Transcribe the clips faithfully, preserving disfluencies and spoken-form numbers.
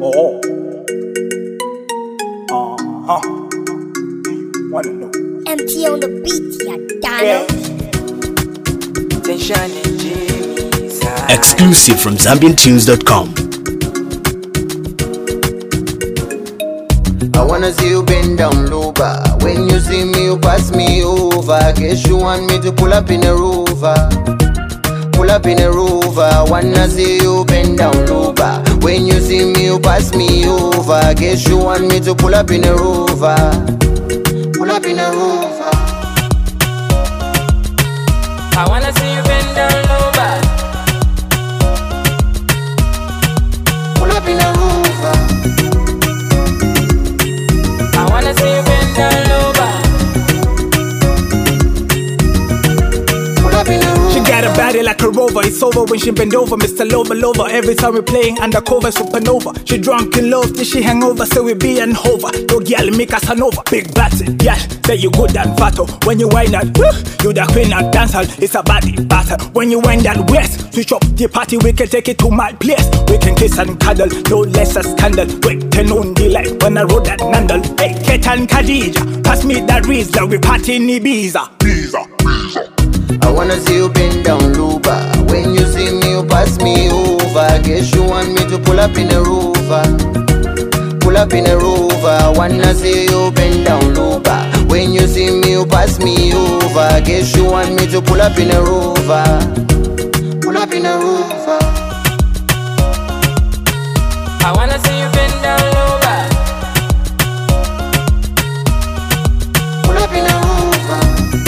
Oh. Uh-huh. Wanna know. M T on the beat, ya Dano. Exclusive from Zambian Tunes dot com. I wanna see you bend down low bar. When you see me, you pass me over. Guess you want me to pull up in a Rover. Pull up in a Rover. Wanna see you bend down low bar. When you see me, you pass me over. Guess you want me to pull up in a Rover. Pull up in a Rover. I wanna see you bend down low bar. Pull up in a Rover. I wanna see you bend down low bar. Pull up in a Rover. She got a body like a rover. It's over when she bend over. Mister Lover, lover. Every time we playing undercover, supernova. She drunk in love till she hangover, so we be an hover. No girl make us an over. Big batty, yeah. Say you good and fatter. When you wind that, woo, you the queen and dancer. It's a body batter. When you wind that west, switch up the party. We can take it to my place. We can kiss and cuddle, no less a scandal. Wait ten on the light when I rode that Nandal. Hey, Kate and Khadija, pass me that Rizla. We party in Ibiza. Ibiza, Ibiza. I wanna see you bend down low bar. When you see me, you pass me over. Guess you want me to pull up in a Rover. Pull up in a Rover. Wanna see you bend down low bar. When you see me, you pass me over. Guess you want me to pull up in a Rover. Pull up in a Rover. I wanna see you bend down low bar. Pull up in a Rover.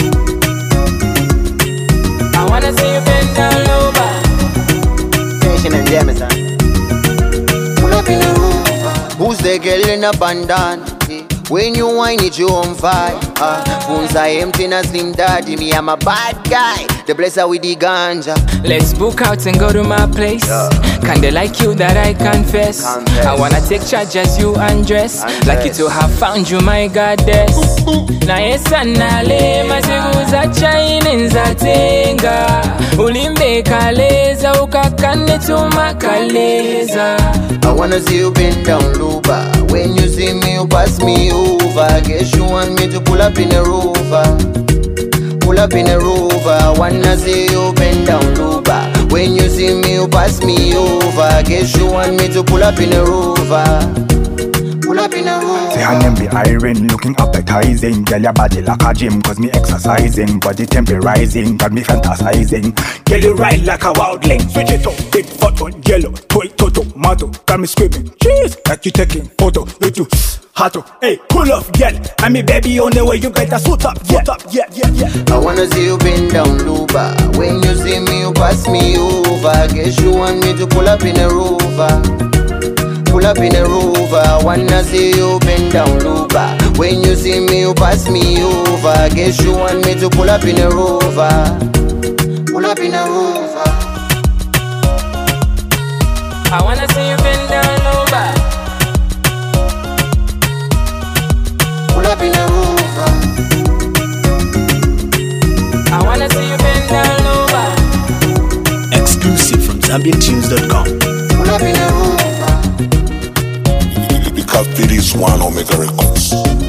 I wanna see you bend down low bar. Tension and Jameson. Pull up in a Rover. Who's the girl in a bandana? When you whine it, you on fire. Uh, phones are empty, na slim daddy. Me, I'm a bad guy. The blesser with the ganja. Let's book out and go to my place. Yeah. Kinda like you that I confess. Confess. I wanna take charge as you undress. Undress. Like you to have found you, my goddess. Na yesa nale mazigu za chaini za tenga. Ulimbe kaleza ukakane tumakaleza. I wanna see you bend down low bar. When you see me, you pass me over. Guess you want me to pull up in a Rover. Pull up in a Rover. Wanna see you bend down low bar. When you see me, you pass me over. Guess you want me to pull up in a Rover. Pull up in a Say Rover. her name be Irene, looking appetizing. Girl, your body like a gym, cause me exercising. Body temper rising, got me fantasizing. Get it right like a wildling. Switch it up, big photo, yellow, toy, toto, tomato. Got me screaming, cheese, like you taking photo. You do hot, hey, pull up, girl. And me baby on the way, you better suit up, suit up, yeah, yeah, yeah. I wanna see you bend down low bar. When you see me, you pass me over. Guess you want me to pull up in a Rover. Pull up in a Rover. Wanna see you bend down low bar. When you see me, you pass me over. Guess you want me to pull up in a Rover. Pull up in a Rover. I wanna see you bend down low bar. Pull up in a Rover. I wanna see you bend down low bar. Exclusive from Zambian Tunes dot com. Pull up in a Rover. Because it is one Omega Records.